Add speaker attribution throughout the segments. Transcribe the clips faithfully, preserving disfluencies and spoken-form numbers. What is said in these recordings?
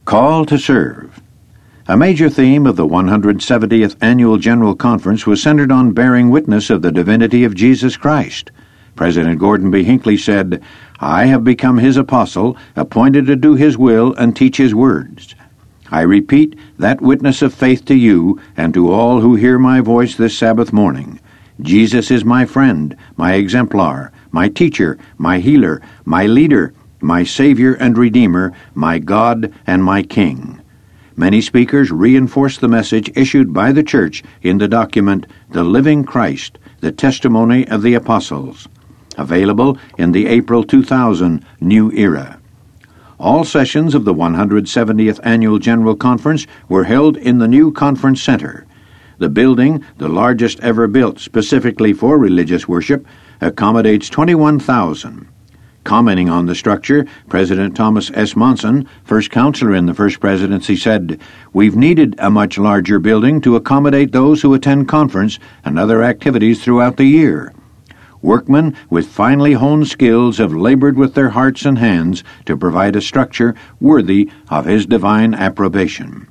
Speaker 1: Call to Serve. A major theme of the one hundred seventieth Annual General Conference was centered on bearing witness of the divinity of Jesus Christ. President Gordon B. Hinckley said, "I have become his apostle, appointed to do his will and teach his words. I repeat that witness of faith to you and to all who hear my voice this Sabbath morning. Jesus is my friend, my exemplar, my teacher, my healer, my leader, my Savior and Redeemer, my God and my King." Many speakers reinforced the message issued by the Church in the document, The Living Christ, the Testimony of the Apostles, available in the April two thousand New Era. All sessions of the one hundred seventieth Annual General Conference were held in the new Conference Center. The building, the largest ever built specifically for religious worship, accommodates twenty-one thousand. Commenting on the structure, President Thomas S. Monson, first counselor in the First Presidency, said, "We've needed a much larger building to accommodate those who attend conference and other activities throughout the year. Workmen with finely honed skills have labored with their hearts and hands to provide a structure worthy of His divine approbation."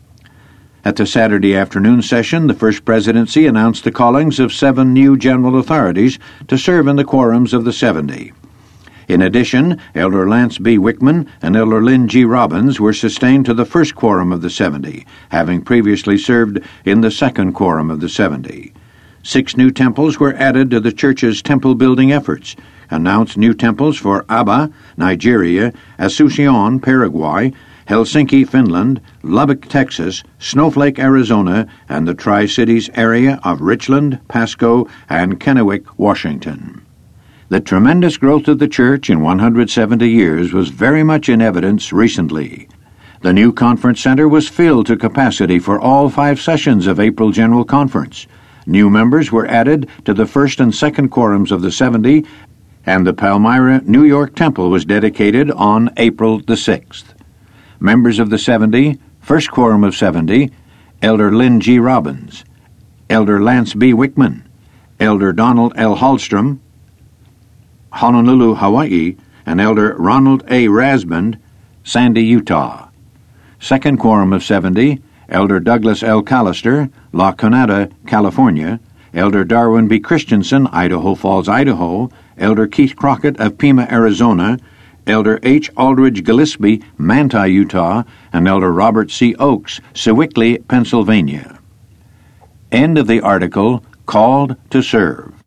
Speaker 1: At the Saturday afternoon session, the First Presidency announced the callings of seven new general authorities to serve in the quorums of the seventy. In addition, Elder Lance B. Wickman and Elder Lynn G. Robbins were sustained to the first quorum of the seventy, having previously served in the second quorum of the seventy. Six new temples were added to the Church's temple-building efforts, announced new temples for Aba, Nigeria, Asunción, Paraguay, Helsinki, Finland, Lubbock, Texas, Snowflake, Arizona, and the Tri-Cities area of Richland, Pasco, and Kennewick, Washington. The tremendous growth of the Church in one hundred seventy years was very much in evidence recently. The new conference center was filled to capacity for all five sessions of April General Conference. New members were added to the first and second quorums of the seventy, and the Palmyra, New York Temple was dedicated on April the sixth. Members of the seventy, first quorum of seventy, Elder Lynn G. Robbins, Elder Lance B. Wickman, Elder Donald L. Hallstrom, Honolulu, Hawaii, and Elder Ronald A. Rasband, Sandy, Utah. Second quorum of seventy, Elder Douglas L. Callister, La Conada, California, Elder Darwin B. Christensen, Idaho Falls, Idaho, Elder Keith Crockett of Pima, Arizona, Elder H. Aldridge Gillespie, Manti, Utah, and Elder Robert C. Oakes, Sewickley, Pennsylvania. End of the article, Called to Serve.